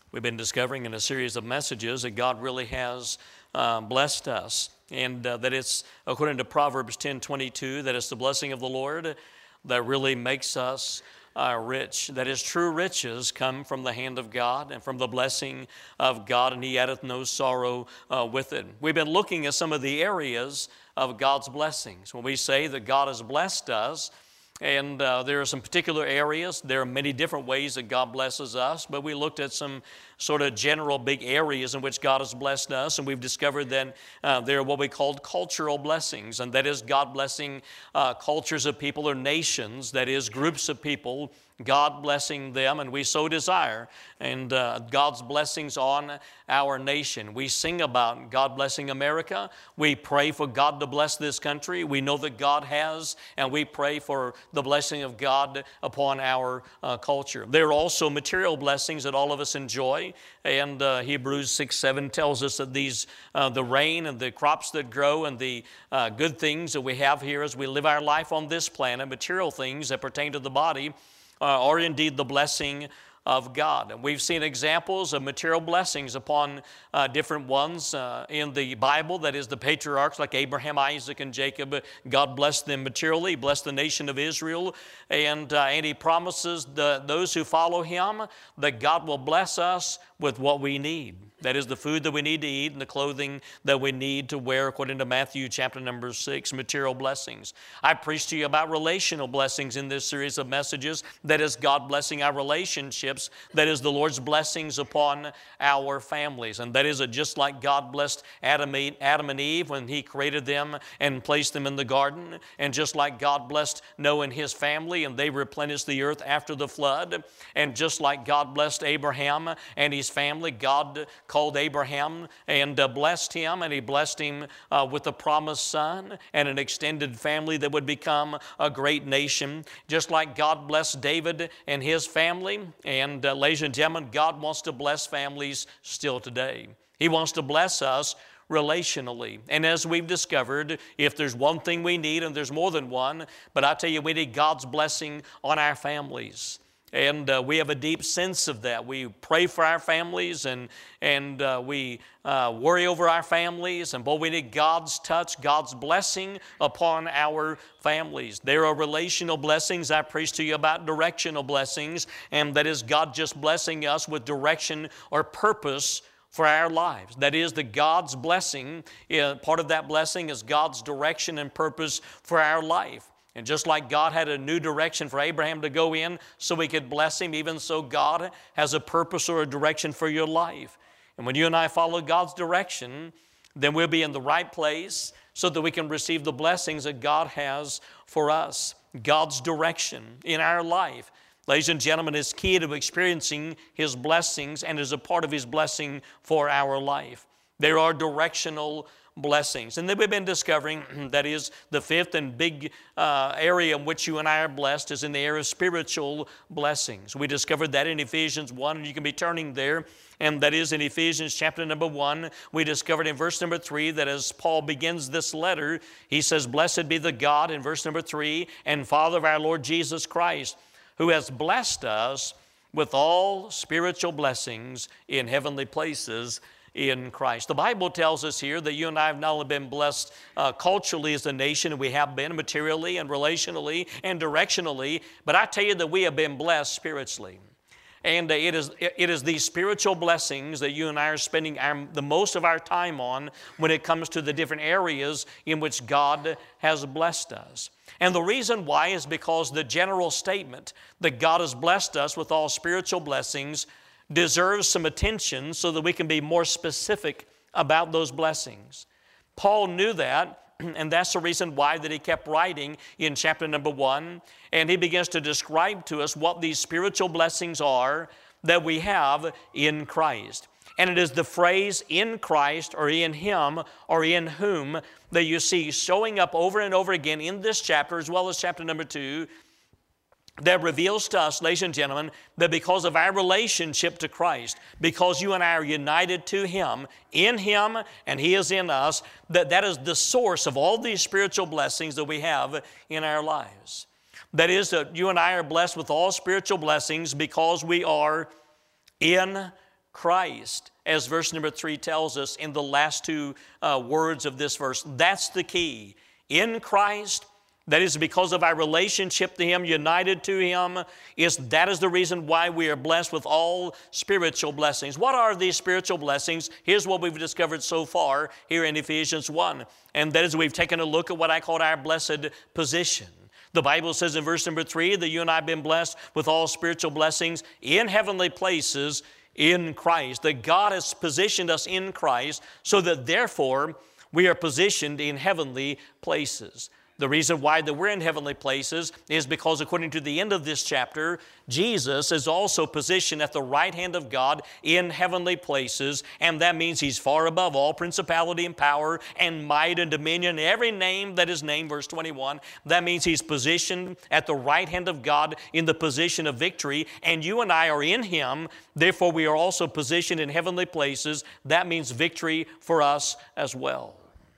We've been discovering in a series of messages that God really has blessed us, and that it's, according to Proverbs 10:22, that it's the blessing of the Lord that really makes us rich. That is, true riches come from the hand of God and from the blessing of God, and He addeth no sorrow with it. We've been looking at some of the areas of God's blessings. When we say that God has blessed us, and there are some particular areas. There are many different ways that God blesses us, but we looked at some sort of general big areas in which God has blessed us, and we've discovered that there are what we call cultural blessings, and that is God blessing cultures of people or nations, that is groups of people, God blessing them, and we so desire, and God's blessings on our nation. We sing about God blessing America. We pray for God to bless this country. We know that God has, and we pray for the blessing of God upon our culture. There are also material blessings that all of us enjoy, and Hebrews 6:7 tells us that these, the rain and the crops that grow and the good things that we have here as we live our life on this planet, material things that pertain to the body, are indeed the blessing of God. And we've seen examples of material blessings upon different ones in the Bible. That is, the patriarchs like Abraham, Isaac, and Jacob. God blessed them materially, blessed the nation of Israel, and He promises those who follow Him that God will bless us with what we need. That is, the food that we need to eat and the clothing that we need to wear, according to Matthew chapter number 6, material blessings. I preached to you about relational blessings in this series of messages. That is, God blessing our relationships. That is, the Lord's blessings upon our families. And that is, just like God blessed Adam and Eve when He created them and placed them in the garden, and just like God blessed Noah and his family and they replenished the earth after the flood, and just like God blessed Abraham and his family, God called Abraham and blessed him, and He blessed him with a promised son and an extended family that would become a great nation. Just like God blessed David and his family, and ladies and gentlemen, God wants to bless families still today. He wants to bless us relationally. And as we've discovered, if there's one thing we need, and there's more than one, but I tell you, we need God's blessing on our families. And we have a deep sense of that. We pray for our families, and we worry over our families. And boy, we need God's touch, God's blessing upon our families. There are relational blessings. I preached to you about directional blessings, and that is God just blessing us with direction or purpose for our lives. That is, the God's blessing, part of that blessing is God's direction and purpose for our life. And just like God had a new direction for Abraham to go in so He could bless him, even so God has a purpose or a direction for your life. And when you and I follow God's direction, then we'll be in the right place so that we can receive the blessings that God has for us. God's direction in our life, ladies and gentlemen, is key to experiencing His blessings and is a part of His blessing for our life. There are directional blessings. And then we've been discovering that is the fifth and big area in which you and I are blessed is in the area of spiritual blessings. We discovered that in Ephesians 1, and you can be turning there, and that is in Ephesians chapter number 1. We discovered in verse number 3 that as Paul begins this letter, he says, "Blessed be the God," in verse number 3, "and Father of our Lord Jesus Christ, who has blessed us with all spiritual blessings in heavenly places in Christ." The Bible tells us here that you and I have not only been blessed culturally as a nation, and we have been materially and relationally and directionally, but I tell you that we have been blessed spiritually. And it is these spiritual blessings that you and I are spending the most of our time on when it comes to the different areas in which God has blessed us. And the reason why is because the general statement that God has blessed us with all spiritual blessings deserves some attention so that we can be more specific about those blessings. Paul knew that, and that's the reason why that he kept writing in chapter number 1, and he begins to describe to us what these spiritual blessings are that we have in Christ. And it is the phrase "in Christ" or "in Him" or "in whom" that you see showing up over and over again in this chapter as well as chapter number 2, that reveals to us, ladies and gentlemen, that because of our relationship to Christ, because you and I are united to Him, in Him, and He is in us, that is the source of all these spiritual blessings that we have in our lives. That is, that you and I are blessed with all spiritual blessings because we are in Christ, as verse number 3 tells us in the last two words of this verse. That's the key. In Christ, that is because of our relationship to Him, united to Him, that is the reason why we are blessed with all spiritual blessings. What are these spiritual blessings? Here's what we've discovered so far here in Ephesians 1. And that is we've taken a look at what I call our blessed position. The Bible says in verse number 3 that you and I have been blessed with all spiritual blessings in heavenly places in Christ. That God has positioned us in Christ so that therefore we are positioned in heavenly places. The reason why that we're in heavenly places is because according to the end of this chapter, Jesus is also positioned at the right hand of God in heavenly places, and that means He's far above all principality and power and might and dominion, every name that is named, verse 21. That means He's positioned at the right hand of God in the position of victory, and you and I are in Him, therefore we are also positioned in heavenly places. That means victory for us as well.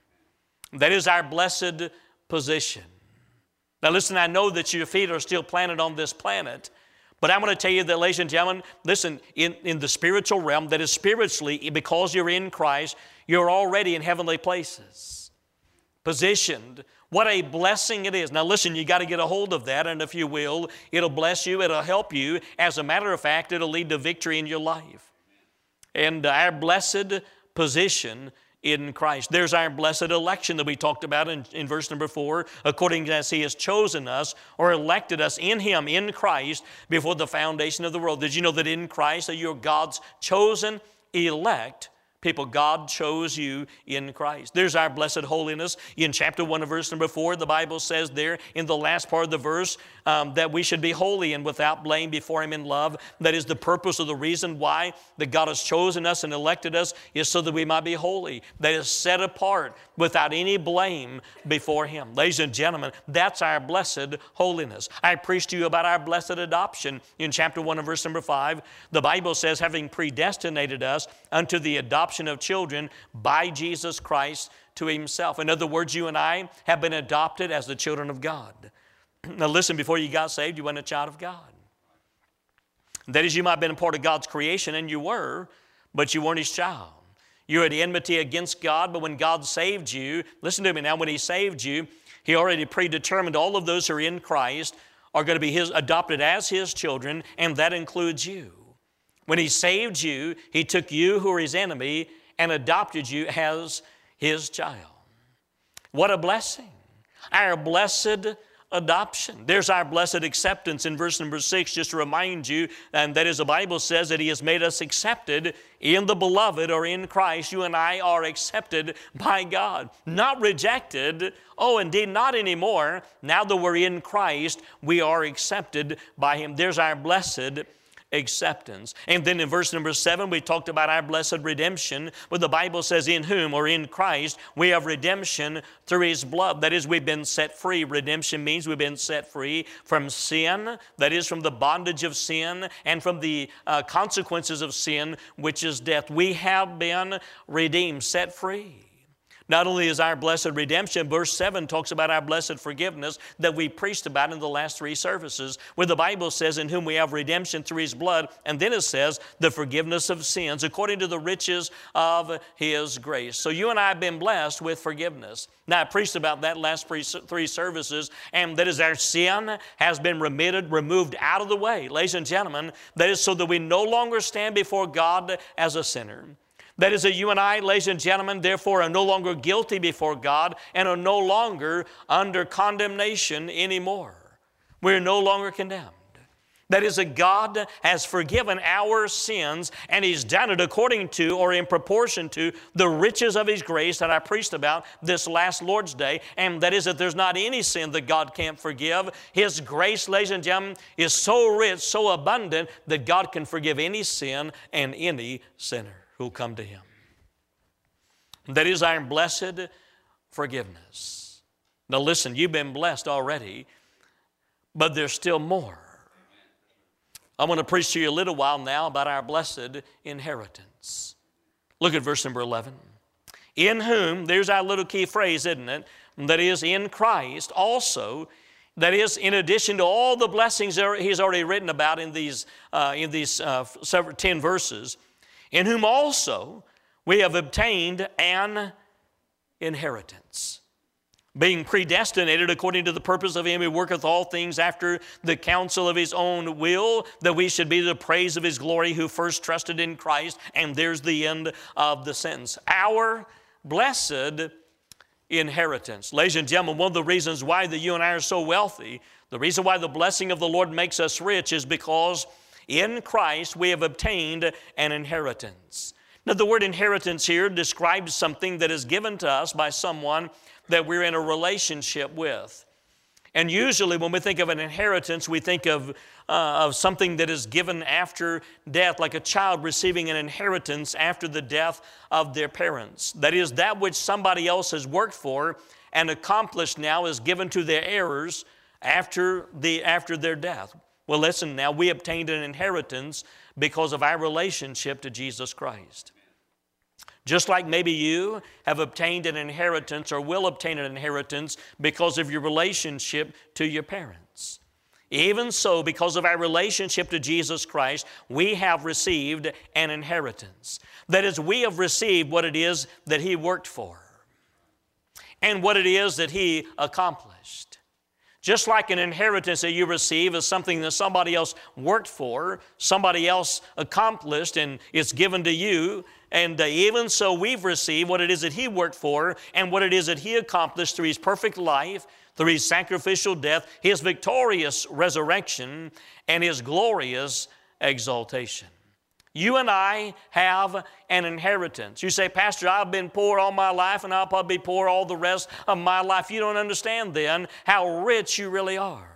That is our blessed position. Now listen, I know that your feet are still planted on this planet, but I'm going to tell you that, ladies and gentlemen, listen, in the spiritual realm, that is spiritually, because you're in Christ, you're already in heavenly places, positioned. What a blessing it is. Now listen, you got to get a hold of that, and if you will, it'll bless you, it'll help you. As a matter of fact, it'll lead to victory in your life. And our blessed position in Christ. There's our blessed election that we talked about in verse number 4, according as He has chosen us or elected us in Him, in Christ, before the foundation of the world. Did you know that in Christ that you're God's chosen elect people? God chose you in Christ. There's our blessed holiness. In chapter 1 of verse number 4, the Bible says there in the last part of the verse that we should be holy and without blame before Him in love. That is the purpose of the reason why that God has chosen us and elected us, is so that we might be holy. That is set apart without any blame before Him. Ladies and gentlemen, that's our blessed holiness. I preached to you about our blessed adoption in chapter 1 of verse number 5. The Bible says, having predestinated us unto the adoption of children by Jesus Christ to Himself. In other words, you and I have been adopted as the children of God. Now listen, before you got saved, you weren't a child of God. That is, you might have been a part of God's creation, and you were, but you weren't His child. You're at enmity against God, but when God saved you, listen to me now, when He saved you, He already predetermined all of those who are in Christ are going to be adopted as His children, and that includes you. When He saved you, He took you who were His enemy and adopted you as His child. What a blessing. Our blessed adoption. There's our blessed acceptance in verse number 6, just to remind you, and that is the Bible says that He has made us accepted in the beloved, or in Christ. You and I are accepted by God, not rejected. Oh, indeed, not anymore. Now that we're in Christ, we are accepted by Him. There's our blessed acceptance. And then in verse number 7, we talked about our blessed redemption, where the Bible says, in whom, or in Christ, we have redemption through His blood. That is, we've been set free. Redemption means we've been set free from sin, that is, from the bondage of sin and from the consequences of sin, which is death. We have been redeemed, set free. Not only is our blessed redemption, verse 7 talks about our blessed forgiveness that we preached about in the last 3 services, where the Bible says, in whom we have redemption through His blood, and then it says, the forgiveness of sins, according to the riches of His grace. So you and I have been blessed with forgiveness. Now, I preached about that last 3 services, and that is our sin has been removed out of the way. Ladies and gentlemen, that is so that we no longer stand before God as a sinner. That is that you and I, ladies and gentlemen, therefore are no longer guilty before God and are no longer under condemnation anymore. We're no longer condemned. That is that God has forgiven our sins, and He's done it according to, or in proportion to, the riches of His grace that I preached about this last Lord's Day. And that is that there's not any sin that God can't forgive. His grace, ladies and gentlemen, is so rich, so abundant, that God can forgive any sin and any sinner who'll come to Him. That is our blessed forgiveness. Now listen, you've been blessed already, but there's still more. I want to preach to you a little while now about our blessed inheritance. Look at verse number 11. In whom, there's our little key phrase, isn't it? That is, in Christ also. That is, in addition to all the blessings He's already written about in these 10 verses. in whom also we have obtained an inheritance, being predestinated according to the purpose of him who worketh all things after the counsel of his own will, that we should be the praise of his glory, who first trusted in Christ. And there's the end of the sentence. Our blessed inheritance. Ladies and gentlemen, one of the reasons why that you and I are so wealthy, the reason why the blessing of the Lord makes us rich, is because in Christ we have obtained an inheritance. Now, the word inheritance here describes something that is given to us by someone that we're in a relationship with. And usually when we think of an inheritance, we think of something that is given after death, like a child receiving an inheritance after the death of their parents. That is, that which somebody else has worked for and accomplished now is given to their heirs after their death. Well, listen, now we obtained an inheritance because of our relationship to Jesus Christ. Just like maybe you have obtained an inheritance or will obtain an inheritance because of your relationship to your parents. Even so, because of our relationship to Jesus Christ, we have received an inheritance. That is, we have received what it is that He worked for and what it is that He accomplished. Just like an inheritance that you receive is something that somebody else worked for, somebody else accomplished, and it's given to you. And even so, we've received what it is that He worked for and what it is that He accomplished through His perfect life, through His sacrificial death, His victorious resurrection, and His glorious exaltation. You and I have an inheritance. You say, Pastor, I've been poor all my life and I'll probably be poor all the rest of my life. You don't understand then how rich you really are.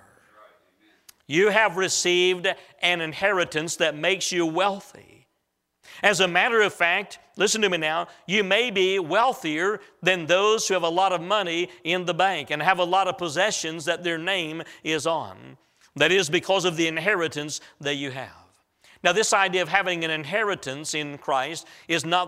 You have received an inheritance that makes you wealthy. As a matter of fact, listen to me now, you may be wealthier than those who have a lot of money in the bank and have a lot of possessions that their name is on. That is because of the inheritance that you have. Now, this idea of having an inheritance in Christ is not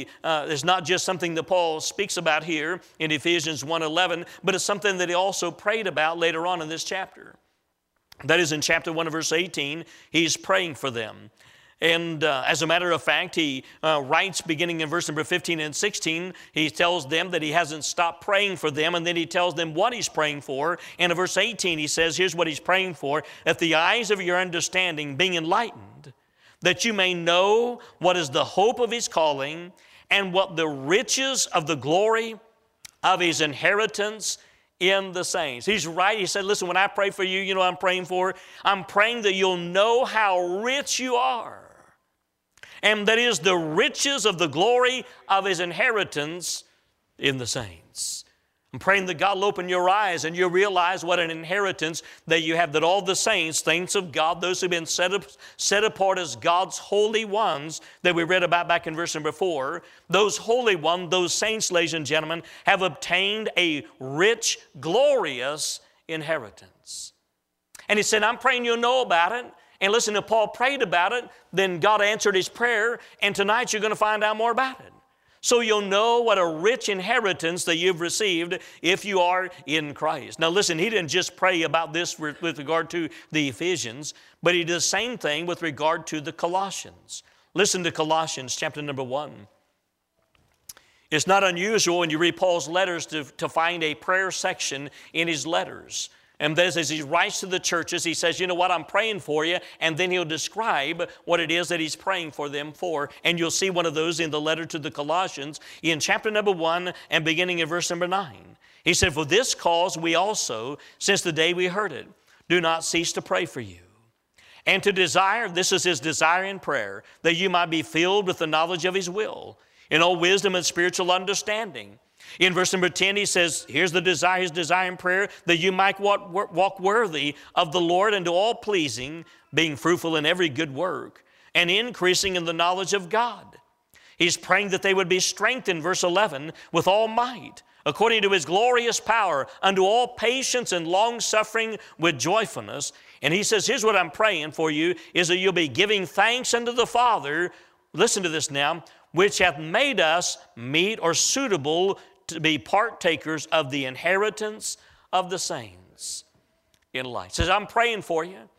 just something that Paul speaks about here in Ephesians 1:11, but it's something that he also prayed about later on in this chapter. That is in chapter 1 verse 18, he's praying for them. And as a matter of fact, he writes beginning in verse number 15 and 16, he tells them that he hasn't stopped praying for them, and then he tells them what he's praying for. And in verse 18, he says, here's what he's praying for: that the eyes of your understanding being enlightened, that you may know what is the hope of His calling and what the riches of the glory of His inheritance in the saints. He's right. He said, listen, when I pray for you, you know what I'm praying for? I'm praying that you'll know how rich you are. And that is the riches of the glory of His inheritance in the saints. I'm praying that God will open your eyes and you'll realize what an inheritance that you have, that all the saints of God, those who've been set apart as God's holy ones that we read about back in verse number 4, those holy ones, those saints, ladies and gentlemen, have obtained a rich, glorious inheritance. And he said, I'm praying you'll know about it. And listen, if Paul prayed about it, then God answered his prayer, and tonight you're going to find out more about it. So you'll know what a rich inheritance that you've received if you are in Christ. Now listen, he didn't just pray about this with regard to the Ephesians, but he did the same thing with regard to the Colossians. Listen to Colossians chapter number 1. It's not unusual when you read Paul's letters to find a prayer section in his letters. And that is, as he writes to the churches, he says, you know what, I'm praying for you. And then he'll describe what it is that he's praying for them for. And you'll see one of those in the letter to the Colossians in chapter number 1 and beginning in verse number 9. He said, for this cause we also, since the day we heard it, do not cease to pray for you. And to desire, this is his desire in prayer, that you might be filled with the knowledge of His will, in all wisdom and spiritual understanding. In verse number 10, he says, here's the desire, his desire in prayer, that you might walk worthy of the Lord unto all pleasing, being fruitful in every good work, and increasing in the knowledge of God. He's praying that they would be strengthened, verse 11, with all might, according to His glorious power, unto all patience and long-suffering with joyfulness. And he says, here's what I'm praying for you, is that you'll be giving thanks unto the Father, listen to this now, which hath made us meet or suitable to be partakers of the inheritance of the saints in light. He says, I'm praying for you.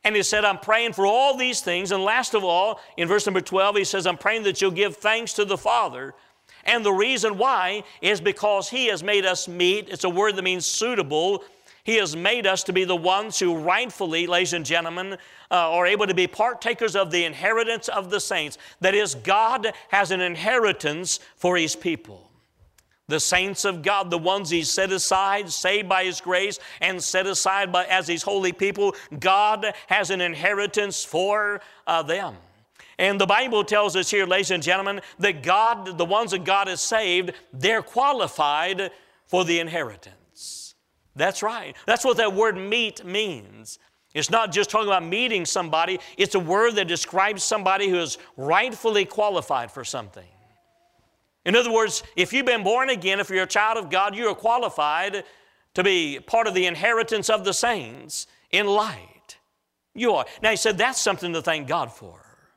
And he said, I'm praying for all these things. And last of all, in verse number 12, he says, I'm praying that you'll give thanks to the Father. And the reason why is because he has made us meet. It's a word that means suitable. He has made us to be the ones who rightfully, ladies and gentlemen, are able to be partakers of the inheritance of the saints. That is, God has an inheritance for his people. The saints of God, the ones he's set aside, saved by his grace, and set aside as his holy people, God has an inheritance for them. And the Bible tells us here, ladies and gentlemen, that God, the ones that God has saved, they're qualified for the inheritance. That's right. That's what that word meet means. It's not just talking about meeting somebody. It's a word that describes somebody who is rightfully qualified for something. In other words, if you've been born again, if you're a child of God, you are qualified to be part of the inheritance of the saints in light. You are. Now, he said that's something to thank God for.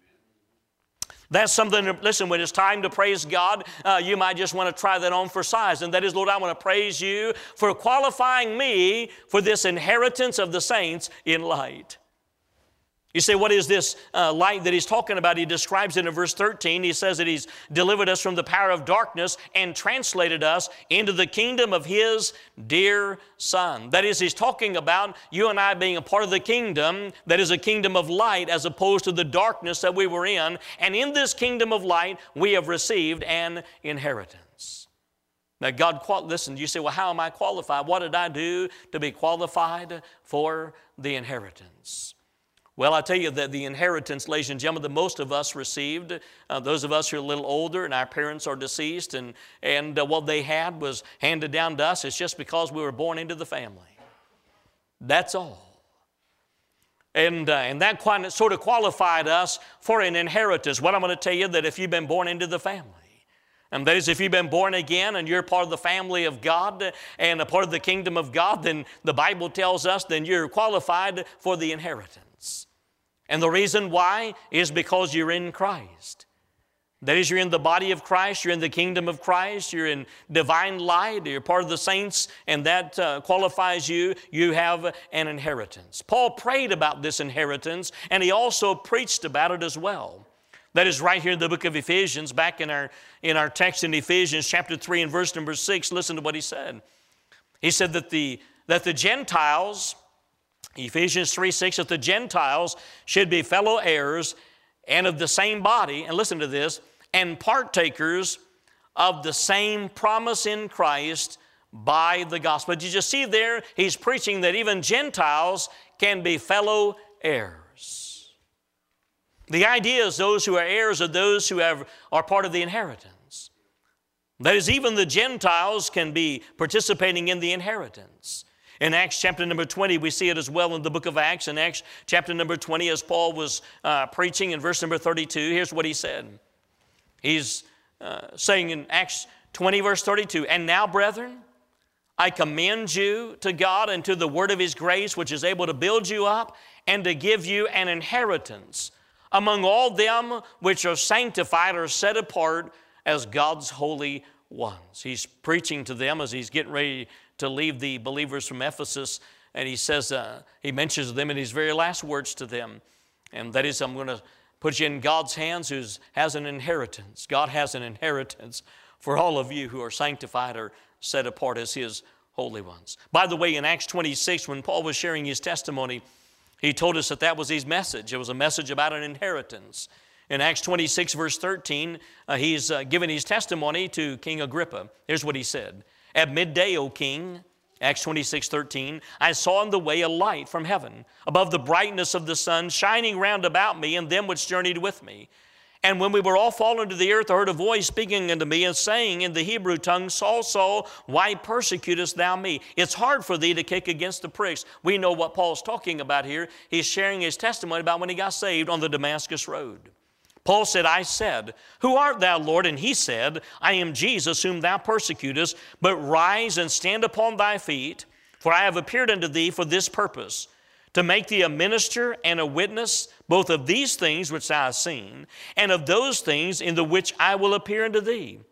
That's something, listen, when it's time to praise God, you might just want to try that on for size. And that is, Lord, I want to praise you for qualifying me for this inheritance of the saints in light. You say, what is this light that he's talking about? He describes it in verse 13. He says that he's delivered us from the power of darkness and translated us into the kingdom of his dear Son. That is, he's talking about you and I being a part of the kingdom that is a kingdom of light as opposed to the darkness that we were in. And in this kingdom of light, we have received an inheritance. Now, God, listen, you say, well, how am I qualified? What did I do to be qualified for the inheritance? Well, I tell you that the inheritance, ladies and gentlemen, that most of us received, those of us who are a little older and our parents are deceased and what they had was handed down to us, it's just because we were born into the family. That's all. And that sort of qualified us for an inheritance. What I'm going to tell you, that if you've been born into the family, and that is, if you've been born again and you're part of the family of God and a part of the kingdom of God, then the Bible tells us then you're qualified for the inheritance. And the reason why is because you're in Christ. That is, you're in the body of Christ, you're in the kingdom of Christ, you're in divine light, you're part of the saints, and that qualifies you. You have an inheritance. Paul prayed about this inheritance, and he also preached about it as well. That is right here in the book of Ephesians, back in our text in Ephesians chapter 3 and verse number 6. Listen to what he said. He said that the Gentiles, Ephesians 3:6, that the Gentiles should be fellow heirs and of the same body, and listen to this, and partakers of the same promise in Christ by the gospel. Did you see there? He's preaching that even Gentiles can be fellow heirs. The idea is those who are heirs are those who are part of the inheritance. That is, even the Gentiles can be participating in the inheritance. In Acts chapter number 20, we see it as well in the book of Acts. In Acts chapter number 20, as Paul was preaching in verse number 32, here's what he said. He's saying in Acts 20, verse 32, "And now, brethren, I commend you to God and to the word of his grace, which is able to build you up and to give you an inheritance among all them which are sanctified or set apart as God's holy ones." He's preaching to them as he's getting ready to leave the believers from Ephesus, and he says, he mentions them in his very last words to them, and that is, I'm going to put you in God's hands who has an inheritance. God has an inheritance for all of you who are sanctified or set apart as his holy ones. By the way, in Acts 26, when Paul was sharing his testimony, he told us that was his message. It was a message about an inheritance. In Acts 26, verse 13, he's given his testimony to King Agrippa. Here's what he said. "At midday, O king," Acts 26:13, "I saw in the way a light from heaven, above the brightness of the sun, shining round about me and them which journeyed with me. And when we were all fallen to the earth, I heard a voice speaking unto me and saying in the Hebrew tongue, Saul, Saul, why persecutest thou me?" It's hard for thee to kick against the pricks. We know what Paul's talking about here. He's sharing his testimony about when he got saved on the Damascus road. Paul said, "I said, Who art thou, Lord? And he said, I am Jesus whom thou persecutest, but rise and stand upon thy feet, for I have appeared unto thee for this purpose, to make thee a minister and a witness, both of these things which thou hast seen, and of those things in the which I will appear unto thee,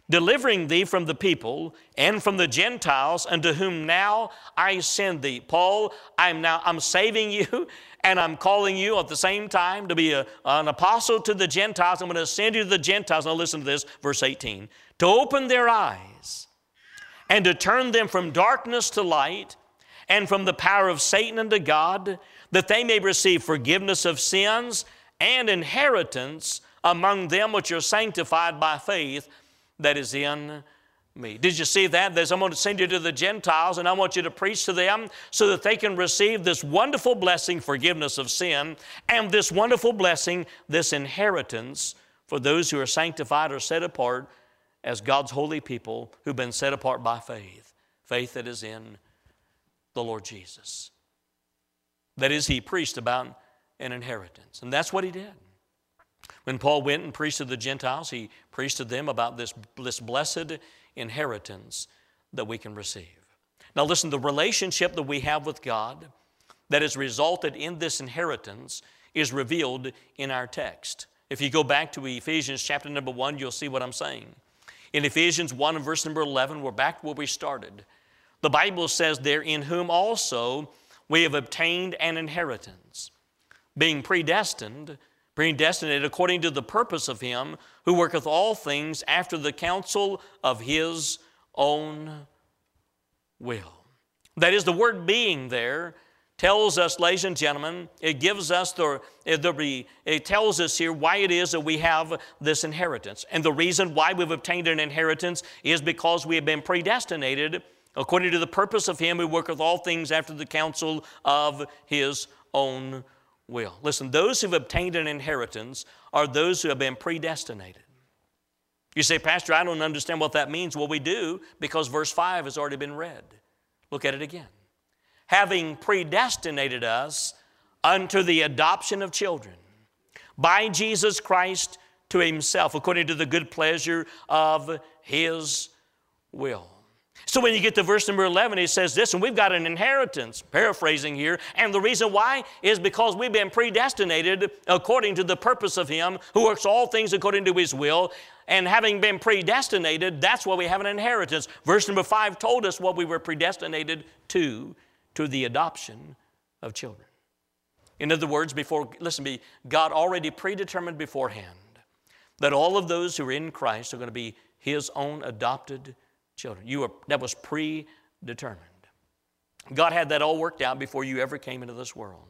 delivering thee from the people and from the Gentiles, unto whom now I send thee. Paul, I'm saving you, and I'm calling you at the same time to be an apostle to the Gentiles. I'm going to send you to the Gentiles. Now listen to this, verse 18. To open their eyes and to turn them from darkness to light and from the power of Satan unto God, that they may receive forgiveness of sins and inheritance among them which are sanctified by faith that is in me. Did you see that? I'm going to send you to the Gentiles, and I want you to preach to them so that they can receive this wonderful blessing, forgiveness of sin, and this wonderful blessing, this inheritance for those who are sanctified or set apart as God's holy people who've been set apart by faith. Faith that is in the Lord Jesus. That is, he preached about an inheritance. And that's what he did. When Paul went and preached to the Gentiles, he preached to them about this blessed inheritance that we can receive. Now listen, the relationship that we have with God that has resulted in this inheritance is revealed in our text. If you go back to Ephesians chapter number 1, you'll see what I'm saying. In Ephesians 1 and verse number 11, we're back where we started. The Bible says there, in whom also we have obtained an inheritance, being predestinated according to the purpose of him who worketh all things after the counsel of his own will. That is, the word being there tells us, ladies and gentlemen, it gives us it tells us here why it is that we have this inheritance. And the reason why we've obtained an inheritance is because we have been predestinated according to the purpose of him who worketh all things after the counsel of his own will. Listen, those who've obtained an inheritance are those who have been predestinated. You say, Pastor, I don't understand what that means. Well, we do, because verse 5 has already been read. Look at it again. Having predestinated us unto the adoption of children by Jesus Christ to himself, according to the good pleasure of his will. So when you get to verse number 11, he says this, and we've got an inheritance, paraphrasing here, and the reason why is because we've been predestinated according to the purpose of him who works all things according to his will, and having been predestinated, that's why we have an inheritance. Verse number 5 told us what we were predestinated to the adoption of children. In other words, God already predetermined beforehand that all of those who are in Christ are going to be his own adopted children. That was predetermined. God had that all worked out before you ever came into this world.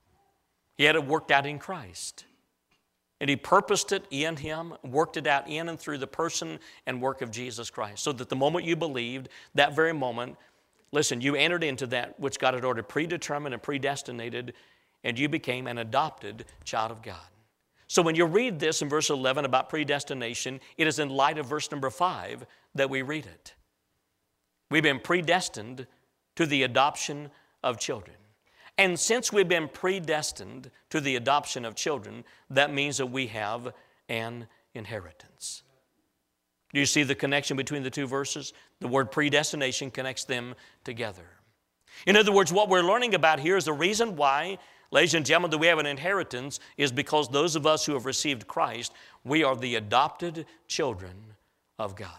He had it worked out in Christ. And he purposed it in him, worked it out in and through the person and work of Jesus Christ. So that the moment you believed, that very moment, listen, you entered into that which God had already predetermined and predestinated, and you became an adopted child of God. So when you read this in verse 11 about predestination, it is in light of verse number 5 that we read it. We've been predestined to the adoption of children. And since we've been predestined to the adoption of children, that means that we have an inheritance. Do you see the connection between the two verses? The word predestination connects them together. In other words, what we're learning about here is the reason why, ladies and gentlemen, that we have an inheritance is because those of us who have received Christ, we are the adopted children of God.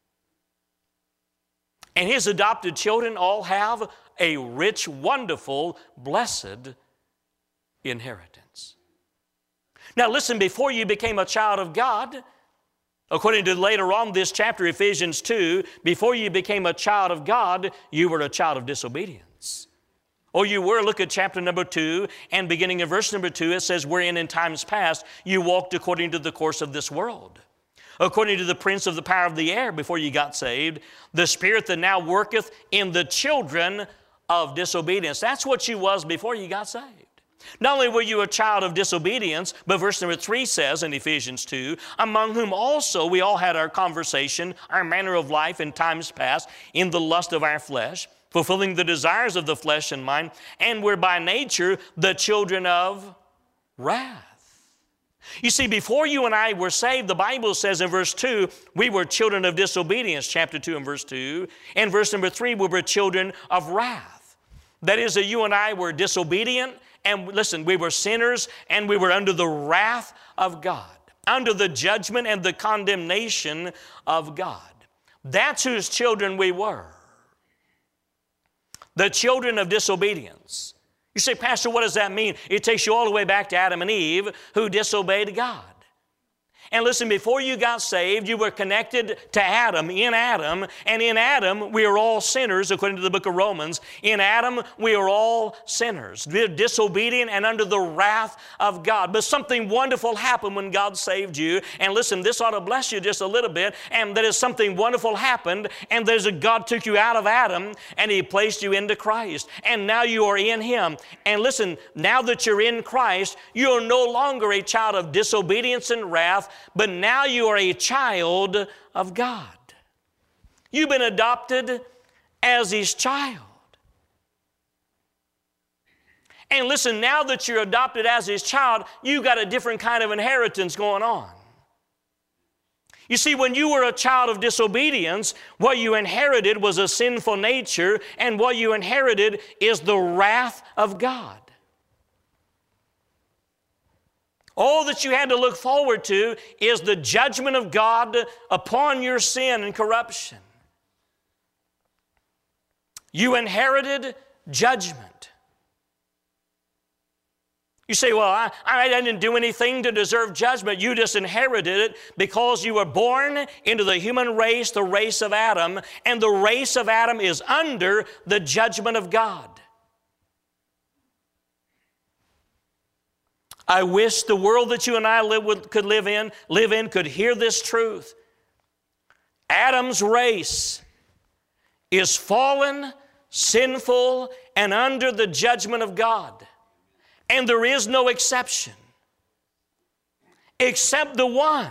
And his adopted children all have a rich, wonderful, blessed inheritance. Now listen, before you became a child of God, according to later on this chapter, Ephesians 2, before you became a child of God, you were a child of disobedience. Or you were, look at chapter number 2, and beginning in verse number 2, it says, wherein in times past you walked according to the course of this world, according to the prince of the power of the air before you got saved, the spirit that now worketh in the children of disobedience. That's what you was before you got saved. Not only were you a child of disobedience, but verse number 3 says in Ephesians 2, among whom also we all had our conversation, our manner of life in times past, in the lust of our flesh, fulfilling the desires of the flesh and mind, and were by nature the children of wrath. You see, before you and I were saved, the Bible says in verse 2, we were children of disobedience, chapter 2 and verse 2. And verse number 3, we were children of wrath. That is, that you and I were disobedient, and listen, we were sinners, and we were under the wrath of God. under the judgment and the condemnation of God. That's whose children we were. The children of disobedience. You say, Pastor, what does that mean? It takes you all the way back to Adam and Eve who disobeyed God. And listen, before you got saved, you were connected to Adam, and in Adam, we are all sinners, according to the book of Romans. In Adam, we are all sinners. We're disobedient and under the wrath of God. But something wonderful happened when God saved you. And listen, this ought to bless you just a little bit, and that is something wonderful happened, and there's a God took you out of Adam, and He placed you into Christ. And now you are in Him. And listen, now that you're in Christ, you are no longer a child of disobedience and wrath, but now you are a child of God. You've been adopted as His child. And listen, now that you're adopted as His child, you've got a different kind of inheritance going on. You see, when you were a child of disobedience, what you inherited was a sinful nature, and what you inherited is the wrath of God. All that you had to look forward to is the judgment of God upon your sin and corruption. You judgment. You say, well, I didn't do anything to deserve judgment. You just inherited it because you were born into the human race, the race of Adam, and the race of Adam is under the judgment of God. I wish the world that you and I could live in could hear this truth. Adam's race is fallen, sinful, and under the judgment of God. And there is no exception except the one,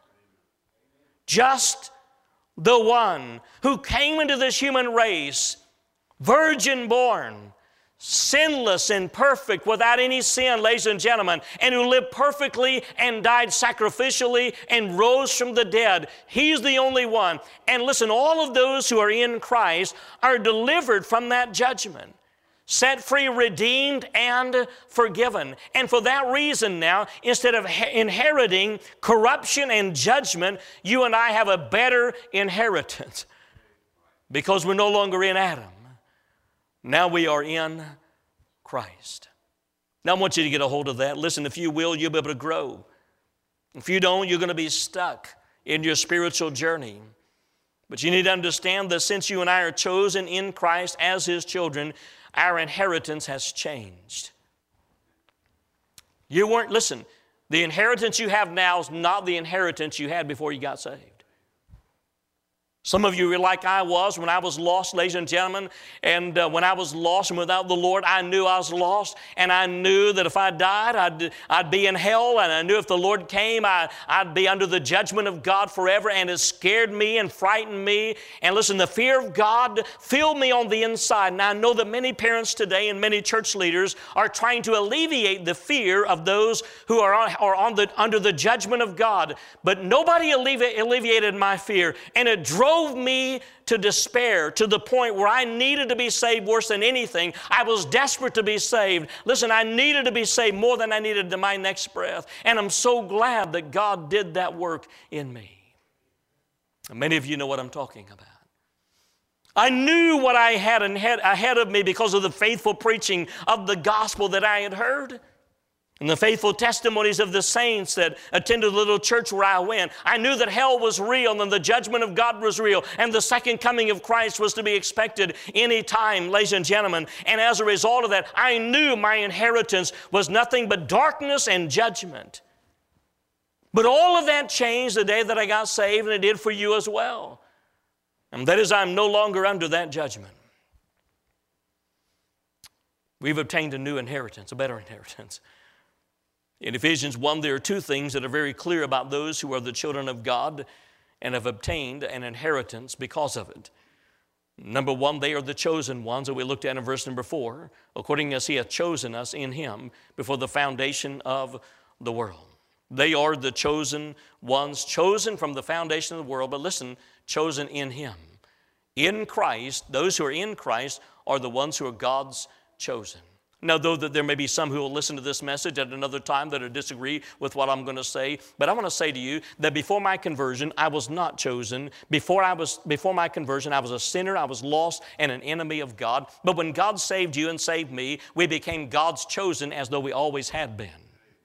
just the one who came into this human race, virgin born, sinless and perfect, without any sin, ladies and gentlemen, and who lived perfectly and died sacrificially and rose from the dead. He's the only one. And listen, all of those who are in Christ are delivered from that judgment, set free, redeemed, and forgiven. And for that reason now, instead of inheriting corruption and judgment, you and I have a better inheritance because we're no longer in Adam. Now we are in Christ. Now I want you to get a hold of that. Listen, if you will, you'll be able to grow. If you don't, you're going to be stuck in your spiritual journey. But you need to understand that since you and I are chosen in Christ as His children, our inheritance has changed. Listen, the inheritance you have now is not the inheritance you had before you got saved. Some of you are like I was when I was lost, ladies and gentlemen. And when I was lost and without the Lord, I knew I was lost. And I knew that if I died, I'd be in hell. And I knew if the Lord came, I'd be under the judgment of God forever. And it scared me and frightened me. And listen, the fear of God filled me on the inside. And I know that many parents today and many church leaders are trying to alleviate the fear of those who are under the judgment of God. But nobody alleviated my fear. And it drove me to despair, to the point where I needed to be saved worse than anything. I was desperate to be saved. Listen, I needed to be saved more than I needed to my next breath. And I'm so glad that God did that work in me. And many of you know what I'm talking about. I knew what I had ahead of me because of the faithful preaching of the gospel that I had heard. And the faithful testimonies of the saints that attended the little church where I went. I knew that hell was real and the judgment of God was real and the second coming of Christ was to be expected any time, ladies and gentlemen. And as a result of that, I knew my inheritance was nothing but darkness and judgment. But all of that changed the day that I got saved, and it did for you as well. And that is, I'm no longer under that judgment. We've obtained a new inheritance, a better inheritance. In Ephesians 1, there are two things that are very clear about those who are the children of God and have obtained an inheritance because of it. Number one, they are the chosen ones that we looked at in verse number 4, according as He hath chosen us in Him before the foundation of the world. They are the chosen ones, chosen from the foundation of the world, but listen, chosen in Him. In Christ, those who are in Christ are the ones who are God's chosen. Now, though that there may be some who will listen to this message at another time that will disagree with what I'm going to say, but I want to say to you that before my conversion, I was not chosen. Before my conversion, I was a sinner, I was lost, and an enemy of God. But when God saved you and saved me, we became God's chosen as though we always had been.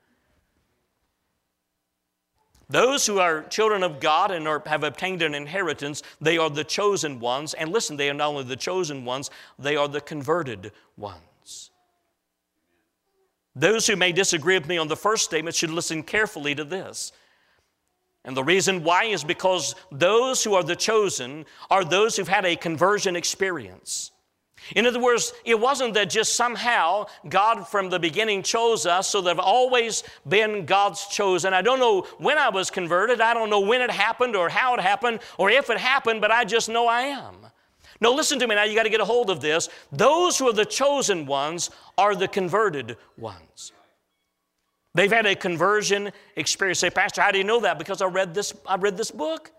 Those who are children of God and have obtained an inheritance, they are the chosen ones. And listen, they are not only the chosen ones, they are the converted ones. Those who may disagree with me on the first statement should listen carefully to this. And the reason why is because those who are the chosen are those who've had a conversion experience. In other words, it wasn't that just somehow God from the beginning chose us, so they've always been God's chosen. I don't know when I was converted. I don't know when it happened or how it happened or if it happened, but I just know I am. No, listen to me now. You got to get a hold of this. Those who are the chosen ones are the converted ones. They've had a conversion experience. Say, Pastor, how do you know that? Because I read this book.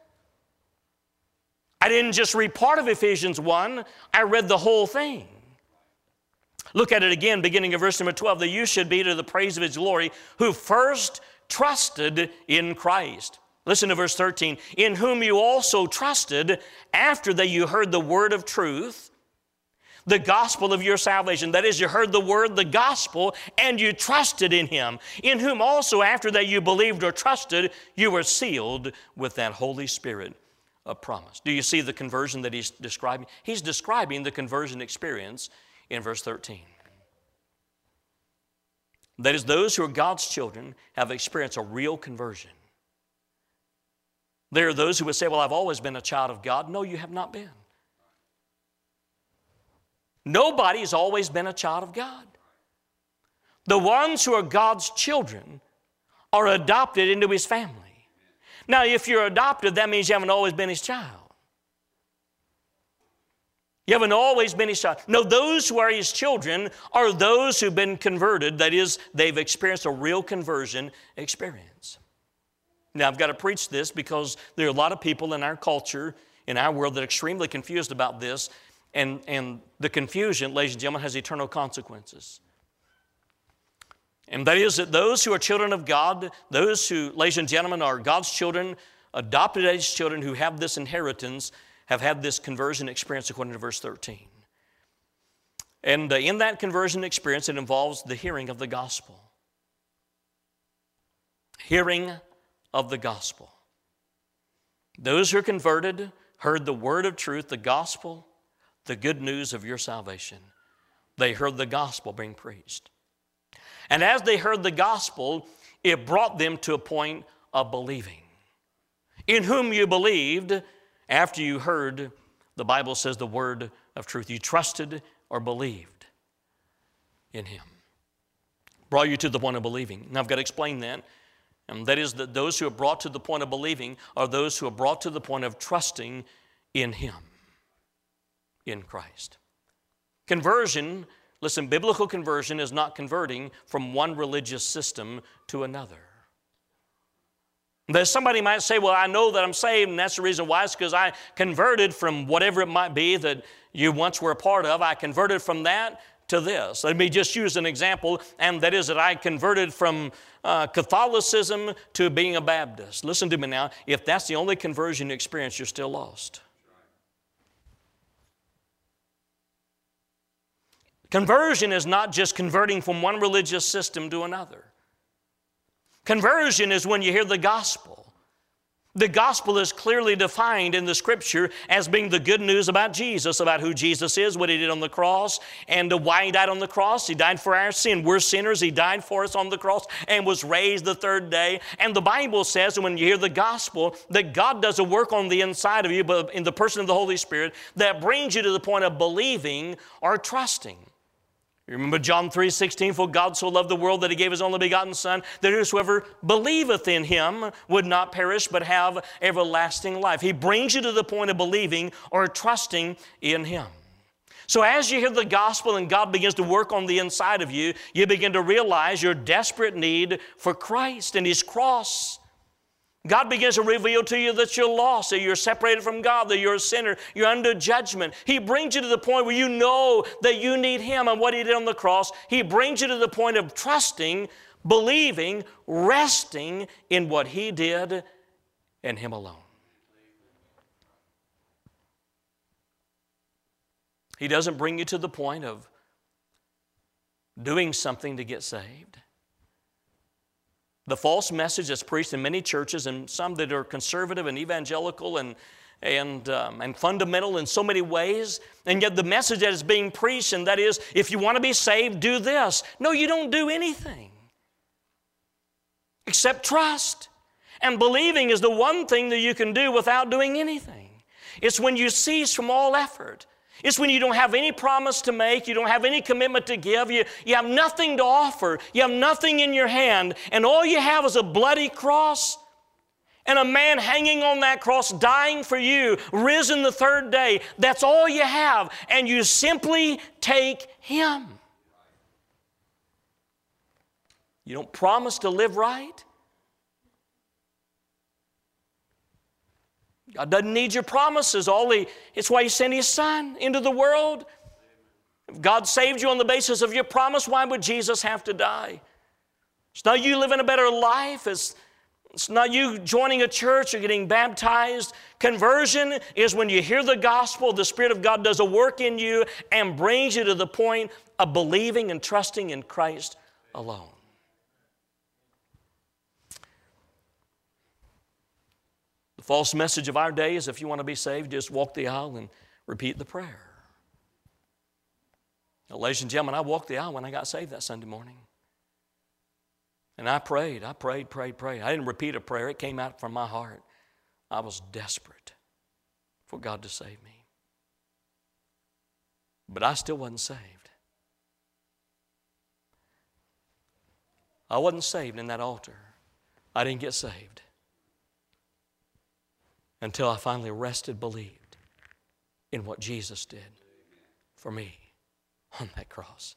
I didn't just read part of Ephesians 1, I read the whole thing. Look at it again, beginning of verse number 12. That you should be to the praise of His glory, who first trusted in Christ. Listen to verse 13. In whom you also trusted after that you heard the word of truth, the gospel of your salvation. That is, you heard the word, the gospel, and you trusted in Him. In whom also after that you believed or trusted, you were sealed with that Holy Spirit of promise. Do you see the conversion that he's describing? He's describing the conversion experience in verse 13. That is, those who are God's children have experienced a real conversion. There are those who would say, well, I've always been a child of God. No, you have not been. Nobody's always been a child of God. The ones who are God's children are adopted into His family. Now, if you're adopted, that means you haven't always been His child. You haven't always been His child. No, those who are His children are those who've been converted. That is, they've experienced a real conversion experience. Now, I've got to preach this because there are a lot of people in our culture, in our world, that are extremely confused about this. And the confusion, ladies and gentlemen, has eternal consequences. And that is that those who are children of God, those who, ladies and gentlemen, are God's children, adopted as children who have this inheritance, have had this conversion experience according to verse 13. And in that conversion experience, it involves the hearing of the gospel. Hearing of the gospel. Those who are converted heard the word of truth, the gospel, the good news of your salvation. They heard the gospel being preached. And as they heard the gospel, it brought them to a point of believing. In whom you believed after you heard, the Bible says, the word of truth. You trusted or believed in Him. Brought you to the point of believing. Now I've got to explain that. And that is that those who are brought to the point of believing are those who are brought to the point of trusting in Him, in Christ. Conversion, listen, biblical conversion is not converting from one religious system to another. That somebody might say, well, I know that I'm saved, and that's the reason why. It's because I converted from whatever it might be that you once were a part of. I converted from that to this. Let me just use an example, and that is that I converted from Catholicism to being a Baptist. Listen to me now. If that's the only conversion you experience, you're still lost. Conversion is not just converting from one religious system to another. Conversion is when you hear the gospel. The gospel is clearly defined in the Scripture as being the good news about Jesus, about who Jesus is, what He did on the cross, and why He died on the cross. He died for our sin. We're sinners. He died for us on the cross and was raised the third day. And the Bible says that when you hear the gospel, that God does a work on the inside of you, but in the person of the Holy Spirit, that brings you to the point of believing or trusting. You remember John 3:16, for God so loved the world that He gave His only begotten Son, that whosoever believeth in Him would not perish but have everlasting life. He brings you to the point of believing or trusting in Him. So as you hear the gospel and God begins to work on the inside of you, you begin to realize your desperate need for Christ and His cross. God begins to reveal to you that you're lost, that you're separated from God, that you're a sinner, you're under judgment. He brings you to the point where you know that you need Him and what He did on the cross. He brings you to the point of trusting, believing, resting in what He did and Him alone. He doesn't bring you to the point of doing something to get saved. The false message that's preached in many churches, and some that are conservative and evangelical and fundamental in so many ways, and yet the message that is being preached, and that is, if you want to be saved, do this. No, you don't do anything except trust. And believing is the one thing that you can do without doing anything. It's when you cease from all effort. It's when you don't have any promise to make, you don't have any commitment to give, you have nothing to offer, you have nothing in your hand, and all you have is a bloody cross and a man hanging on that cross, dying for you, risen the third day. That's all you have, and you simply take Him. You don't promise to live right. God doesn't need your promises. It's why He sent His Son into the world. If God saved you on the basis of your promise, why would Jesus have to die? It's not you living a better life. It's not you joining a church or getting baptized. Conversion is when you hear the gospel, the Spirit of God does a work in you and brings you to the point of believing and trusting in Christ alone. The false message of our day is if you want to be saved, just walk the aisle and repeat the prayer. Now, ladies and gentlemen, I walked the aisle when I got saved that Sunday morning. And I prayed. I prayed. I didn't repeat a prayer. It came out from my heart. I was desperate for God to save me. But I still wasn't saved. I wasn't saved in that altar. I didn't get saved until I finally rested, believed in what Jesus did for me on that cross.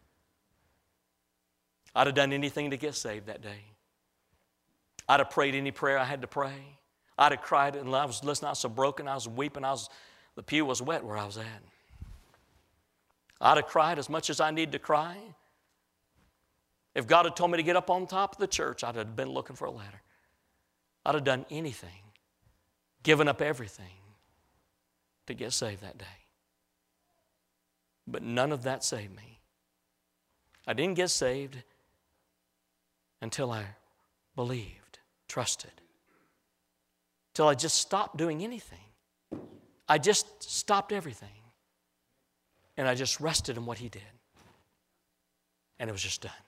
I'd have done anything to get saved that day. I'd have prayed any prayer I had to pray. I'd have cried, and I was listening, I was so broken, I was weeping, the pew was wet where I was at. I'd have cried as much as I needed to cry. If God had told me to get up on top of the church, I'd have been looking for a ladder. I'd have done anything, given up everything to get saved that day. But none of that saved me. I didn't get saved until I believed, trusted, till I just stopped doing anything. I just stopped everything. And I just rested in what He did. And it was just done.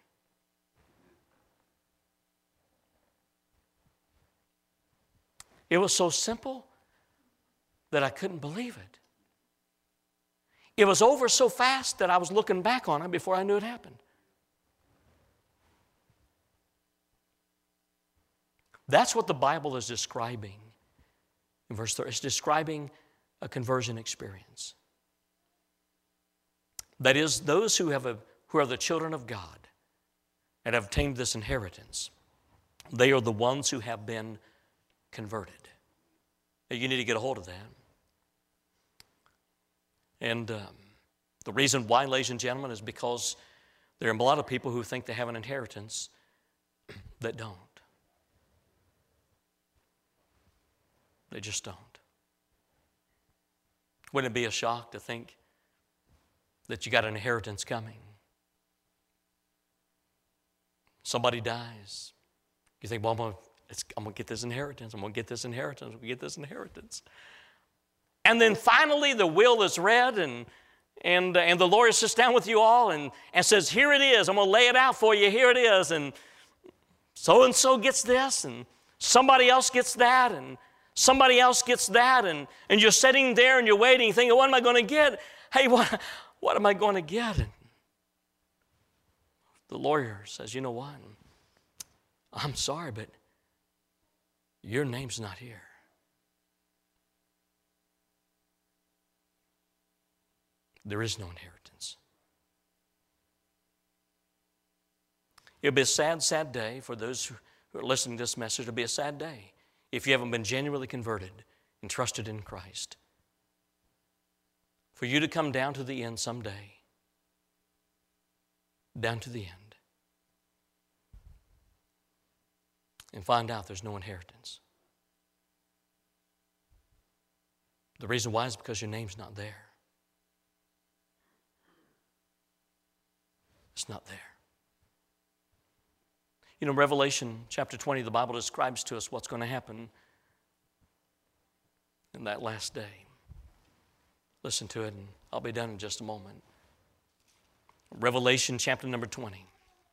It was so simple that I couldn't believe it. It was over so fast that I was looking back on it before I knew it happened. That's what the Bible is describing. In verse 30, it's describing a conversion experience. That is, those who are the children of God and have obtained this inheritance, they are the ones who have been converted. You need to get a hold of that. And the reason why, ladies and gentlemen, is because there are a lot of people who think they have an inheritance that don't. They just don't. Wouldn't it be a shock to think that you got an inheritance coming? Somebody dies. You think, well, I'm going to get this inheritance. I'm going to get this inheritance. I'm going to get this inheritance. And then finally the will is read and the lawyer sits down with you all and says, here it is. I'm going to lay it out for you. Here it is. And so gets this and somebody else gets that and somebody else gets that. And you're sitting there and you're waiting thinking, what am I going to get? Hey, what am I going to get? And the lawyer says, you know what? I'm sorry, but your name's not here. There is no inheritance. It'll be a sad, sad day for those who are listening to this message. It'll be a sad day if you haven't been genuinely converted and trusted in Christ, for you to come down to the end someday, down to the end, and find out there's no inheritance. The reason why is because your name's not there. It's not there. You know, Revelation chapter 20, the Bible describes to us what's going to happen in that last day. Listen to it, and I'll be done in just a moment. Revelation chapter number 20.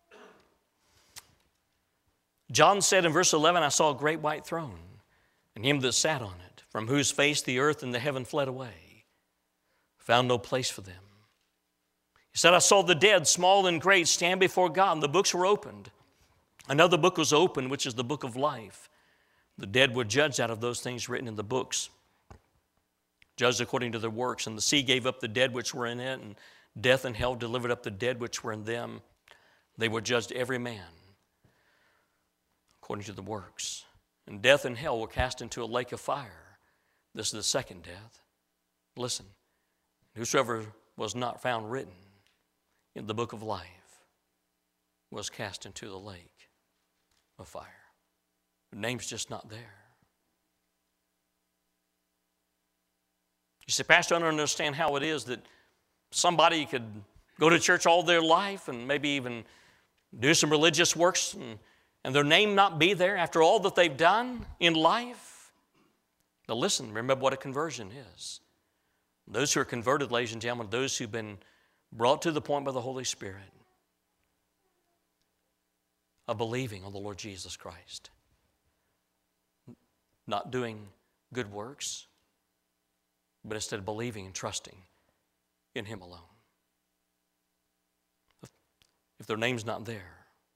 John said in verse 11, I saw a great white throne, and him that sat on it, from whose face the earth and the heaven fled away, found no place for them. He said, I saw the dead, small and great, stand before God, and the books were opened. Another book was opened, which is the book of life. The dead were judged out of those things written in the books, judged according to their works. And the sea gave up the dead which were in it, and death and hell delivered up the dead which were in them. They were judged every man according to the works. And death and hell were cast into a lake of fire. This is the second death. Listen, whosoever was not found written in the book of life was cast into the lake of fire. The name's just not there. You say, Pastor, I don't understand how it is that somebody could go to church all their life and maybe even do some religious works and their name not be there after all that they've done in life. Now listen, remember what a conversion is. Those who are converted, ladies and gentlemen, those who've been brought to the point by the Holy Spirit of believing on the Lord Jesus Christ, not doing good works, but instead believing and trusting in Him alone. If their name's not there,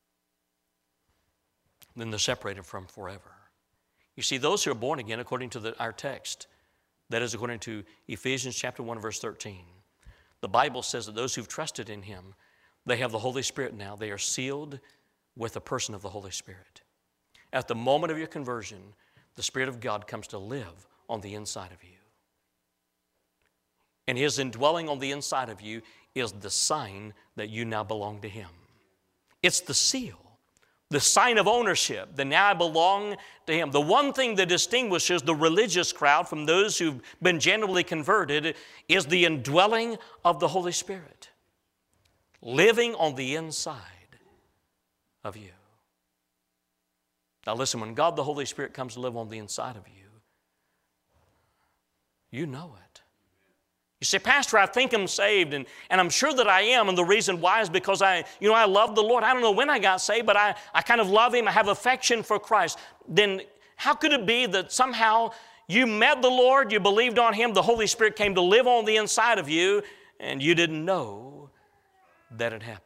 then they're separated from forever. You see, those who are born again, according to our text, that is according to Ephesians chapter 1, verse 13, the Bible says that those who've trusted in Him, they have the Holy Spirit now. They are sealed with the person of the Holy Spirit. At the moment of your conversion, the Spirit of God comes to live on the inside of you. And His indwelling on the inside of you is the sign that you now belong to Him. It's the seal, the sign of ownership, that now I belong to Him. The one thing that distinguishes the religious crowd from those who've been genuinely converted is the indwelling of the Holy Spirit, living on the inside of you. Now listen, when God the Holy Spirit comes to live on the inside of you, you know it. You say, Pastor, I think I'm saved, and I'm sure that I am, and the reason why is because I love the Lord. I don't know when I got saved, but I kind of love Him. I have affection for Christ. Then how could it be that somehow you met the Lord, you believed on Him, the Holy Spirit came to live on the inside of you, and you didn't know that it happened?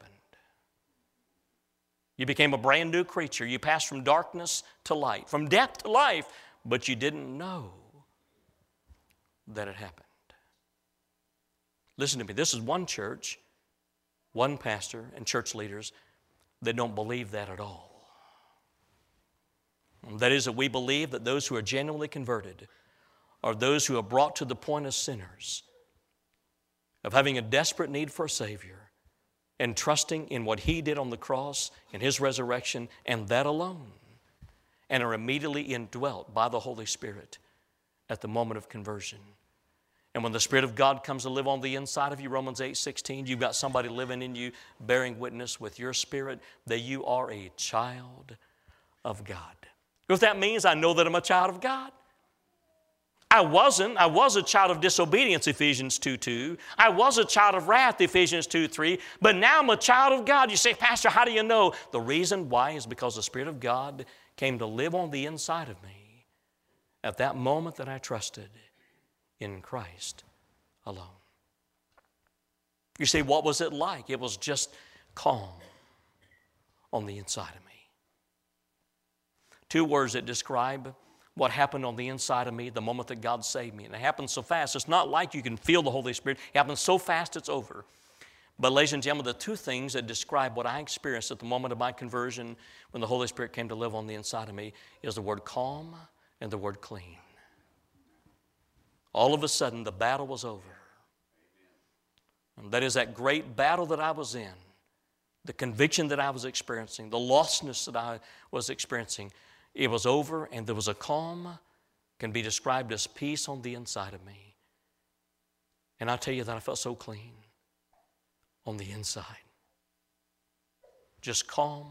You became a brand new creature. You passed from darkness to light, from death to life, but you didn't know that it happened. Listen to me, this is one church, one pastor, and church leaders that don't believe that at all. And that is that we believe that those who are genuinely converted are those who are brought to the point as sinners of having a desperate need for a Savior and trusting in what He did on the cross and His resurrection and that alone, and are immediately indwelt by the Holy Spirit at the moment of conversion. And when the Spirit of God comes to live on the inside of you, Romans 8:16, you've got somebody living in you, bearing witness with your spirit that you are a child of God. You know what that means? I know that I'm a child of God. I was a child of disobedience, Ephesians 2:2. I was a child of wrath, Ephesians 2:3. But now I'm a child of God. You say, Pastor, how do you know? The reason why is because the Spirit of God came to live on the inside of me at that moment that I trusted in Christ alone. You say, what was it like? It was just calm on the inside of me. Two words that describe what happened on the inside of me the moment that God saved me. And it happened so fast. It's not like you can feel the Holy Spirit. It happens so fast it's over. But ladies and gentlemen, the two things that describe what I experienced at the moment of my conversion when the Holy Spirit came to live on the inside of me is the word calm and the word clean. All of a sudden, the battle was over. And that is that great battle that I was in, the conviction that I was experiencing, the lostness that I was experiencing. It was over, and there was a calm, can be described as peace on the inside of me. And I tell you that I felt so clean on the inside. Just calm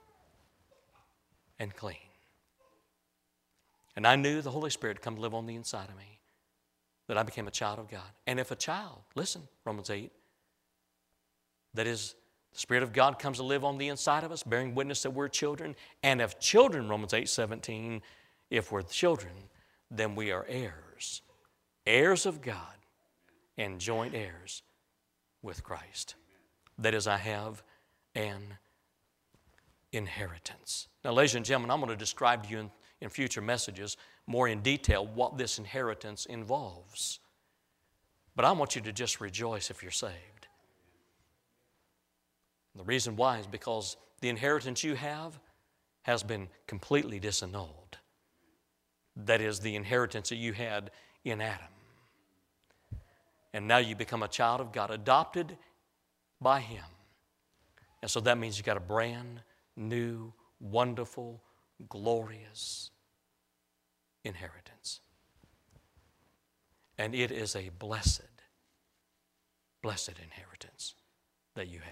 and clean. And I knew the Holy Spirit had come to live on the inside of me, that I became a child of God. And if a child, listen, Romans 8, that is, the Spirit of God comes to live on the inside of us, bearing witness that we're children. And if children, Romans 8:17, if we're children, then we are heirs, heirs of God, and joint heirs with Christ. That is, I have an inheritance. Now, ladies and gentlemen, I'm going to describe to you in future messages more in detail what this inheritance involves. But I want you to just rejoice if you're saved. The reason why is because the inheritance you have has been completely disannulled. That is the inheritance that you had in Adam. And now you become a child of God, adopted by Him. And so that means you got a brand new, wonderful, glorious inheritance. And it is a blessed, blessed inheritance that you have.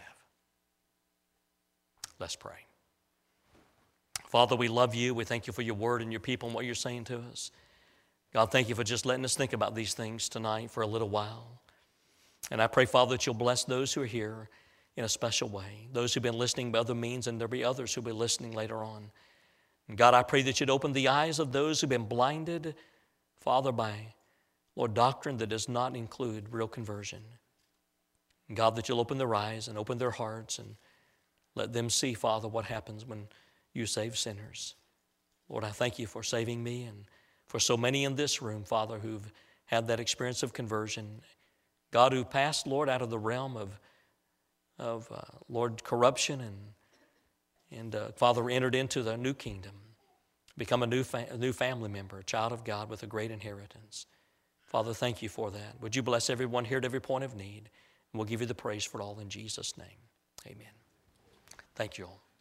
Let's pray. Father, we love you. We thank you for your word and your people and what you're saying to us. God, thank you for just letting us think about these things tonight for a little while. And I pray, Father, that you'll bless those who are here in a special way, those who've been listening by other means, and there'll be others who'll be listening later on. And God, I pray that you'd open the eyes of those who've been blinded, Father, by, Lord, doctrine that does not include real conversion. And God, that you'll open their eyes and open their hearts and let them see, Father, what happens when you save sinners. Lord, I thank you for saving me and for so many in this room, Father, who've had that experience of conversion. God, who passed, Lord, out of the realm of Lord, corruption and Father, entered into the new kingdom, become a new family member, a child of God with a great inheritance. Father, thank you for that. Would you bless everyone here at every point of need? And we'll give you the praise for it all in Jesus' name. Amen. Thank you all.